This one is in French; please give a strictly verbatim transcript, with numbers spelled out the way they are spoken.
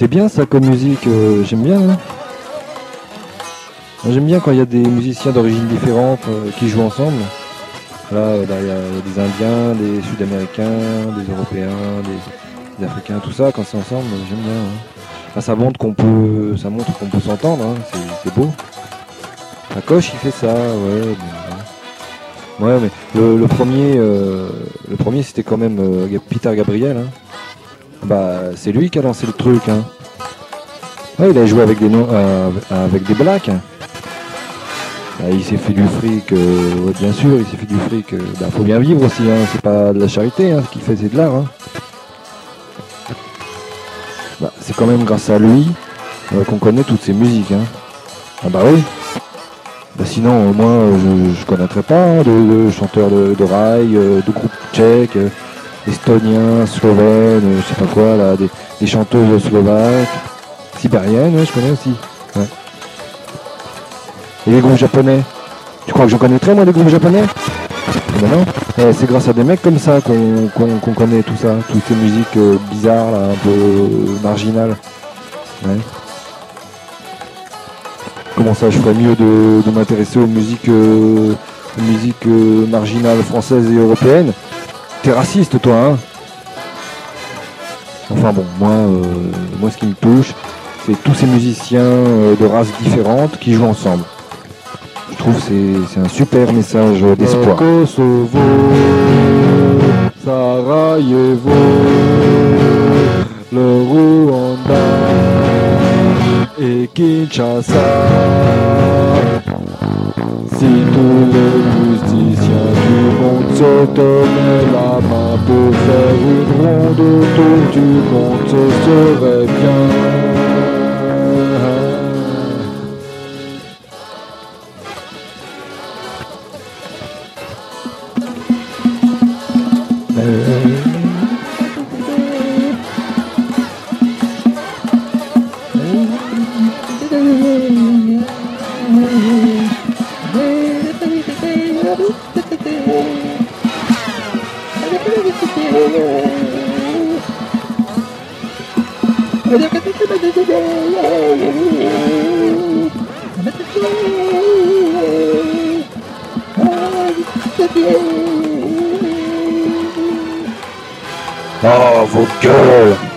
C'est bien ça comme musique, euh, j'aime bien. Hein. J'aime bien quand il y a des musiciens d'origine différente euh, qui jouent ensemble. Là, il bah, y, y a des Indiens, des Sud-Américains, des Européens, des, des Africains, tout ça, quand c'est ensemble, j'aime bien. Hein. Enfin, ça montre qu'on peut, ça montre qu'on peut s'entendre, hein. c'est, c'est beau. La coche, il fait ça, ouais. Mais, ouais, mais le, le premier, euh, le premier, c'était quand même euh, Peter Gabriel. Hein. Bah, c'est lui qui a lancé le truc. Hein. Ouais, il a joué avec des noms, euh, avec des blacks. Hein. Bah, il s'est fait du fric, euh, ouais, bien sûr, il s'est fait du fric. Euh, bah, faut bien vivre aussi. Hein. C'est pas de la charité, hein, ce qu'il fait, c'est de l'art. Hein. Bah, c'est quand même grâce à lui euh, qu'on connaît toutes ces musiques. Hein. Ah bah oui. Bah sinon, au moins, je ne connaîtrais pas hein, de, de chanteurs de, de rail, euh, de groupes tchèques, euh, estoniens, slovènes, euh, je sais pas quoi, là, des, des chanteuses slovaques, sibériennes, ouais, je connais aussi. Ouais. Et les groupes japonais. Tu crois que je connaîtrais, moi, les groupes japonais? Ben non. Eh, c'est grâce à des mecs comme ça qu'on, qu'on, qu'on connaît tout ça, toutes ces musiques euh, bizarres, là, un peu euh, marginales. Ouais. Comment ça, je ferais mieux de, de m'intéresser aux musiques, euh, aux musiques euh, marginales françaises et européennes? T'es raciste, toi, hein? Enfin bon, moi, euh, moi, ce qui me touche, c'est tous ces musiciens euh, de races différentes qui jouent ensemble. Je trouve que c'est, c'est un super message d'espoir. Kosovo, Sarajevo, le Rwanda et Kinshasa. Si tous les musiciens du monde se tenaient la main pour faire une ronde autour du monde, ce serait bien. Oh, vos gueules!